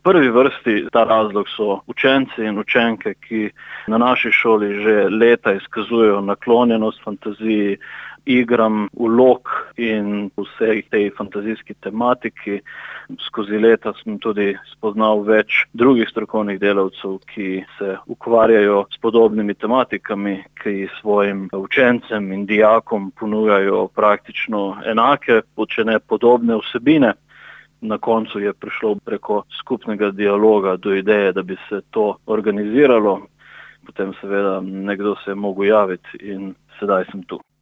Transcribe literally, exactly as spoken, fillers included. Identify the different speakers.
Speaker 1: prvi vrsti ta razlog so učenci in učenke, ki na naši šoli že leta izkazujejo naklonjenost fantaziji, igram, vlog in vsej tej fantazijski tematiki. Skozi leta sem tudi spoznal več drugih strokovnih delavcev, ki se ukvarjajo s podobnimi tematikami, ki svojim učencem in dijakom ponujajo praktično enake, če ne podobne vsebine. Na koncu je prišlo preko skupnega dialoga do ideje, da bi se to organiziralo. Potem seveda nekdo se je mogel javiti in sedaj sem tu.